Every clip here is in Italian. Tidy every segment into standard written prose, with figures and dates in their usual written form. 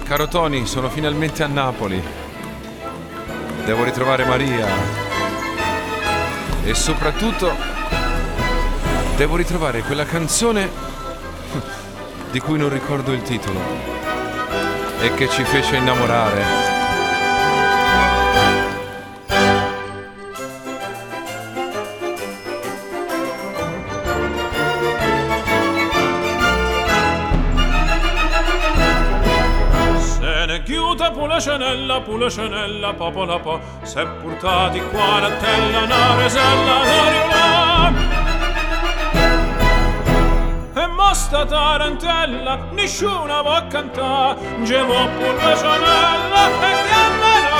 Caro Tony, sono finalmente a Napoli. Devo ritrovare Maria. E soprattutto devo ritrovare quella canzone di cui non ricordo il titolo e che ci fece innamorare. Pulecenella, popola po, se portati qua la tella, una resella, l'ariula. E mosta tarantella, nessuna va a cantare, gevo pulecenella e chiamala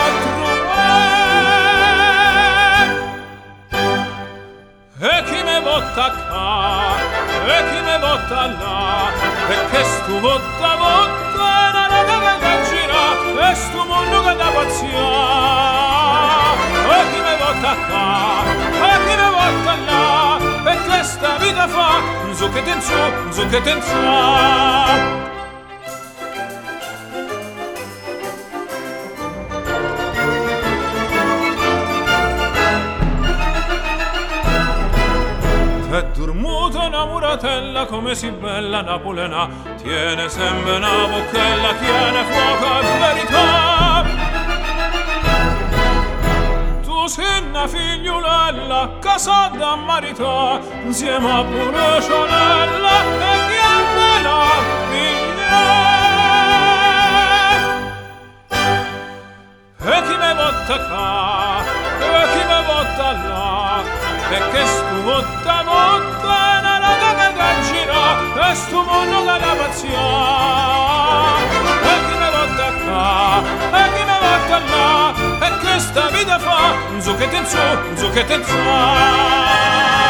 true. E chi me votta qua, e chi me votta là, e che stu votta, e sto mondo che da pazzia, e chi me vota qua, e chi me vota là, e che sta vita fa, zucchete in su, zucchete in su. È dormuta una muratella come si bella napolena, tiene sempre una bocchella, tiene fuoco e verità. Tu sei una figliolella, casata a marità, insieme a Pulecenella e chiamala figlia. E chi me votta qua, e chi me votta là, e che stu votta votta, una roda che gira, e stu mondo che la pazzia. E chi me votta qua, e chi me votta là, e che sta vita fa, zucchete in su, zucchete in su.